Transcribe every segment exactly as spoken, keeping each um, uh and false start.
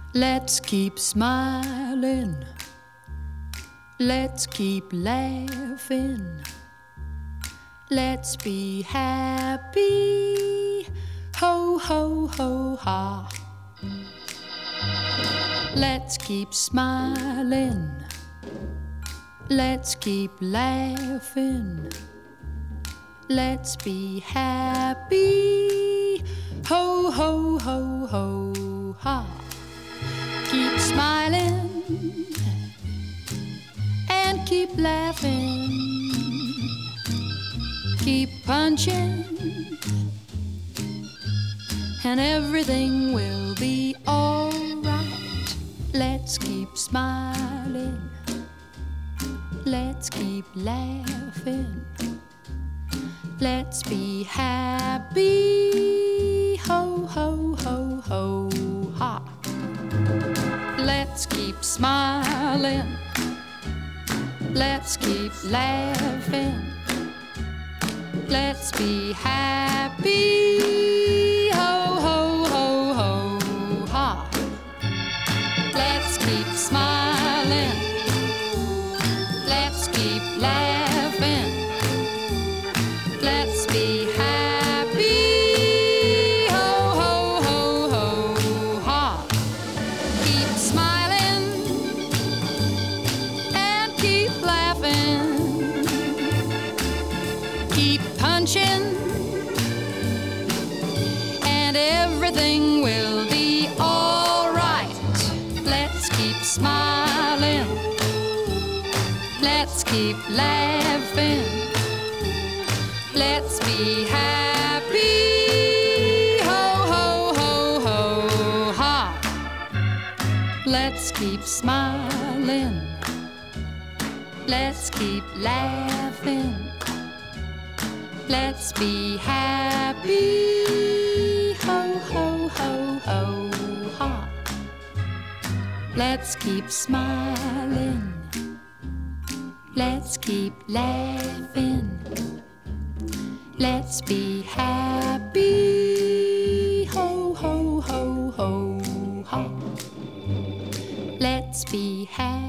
Let's keep smiling. Let's keep laughing. Let's be happy. Ho, ho, ho, ha. Let's keep smiling. Let's keep laughing. Let's be happy. Ho, ho, ho, ho, ha. Keep smiling and keep laughing. Keep punching and everything will be all right. Let's keep smiling. Let's keep laughing. Let's be happy. Ho, ho, ho, ho, ha. Let's keep smiling. Let's keep laughing. Let's be happy. Ho, ho, ho, ho, ha. Let's keep smiling. Let's keep laughing. Let's be happy. Ho, ho, ho, ho, ha. Keep smiling and keep laughing. Keep punching and everything will be all right. Let's keep smiling. Let's keep laughing. Let's be happy. Ho, ho, ho, ho, ha. Let's keep smiling. Let's keep laughing. Let's be happy. Ho, ho, ho, ho, ha. Let's keep smiling. Let's keep laughing. Let's be happy. Ho, ho, ho, ho, ha. Let's be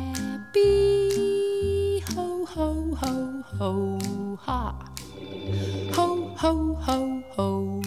happy. Ho, ho, ho, ho, ha. Ho, ho, ho, ho.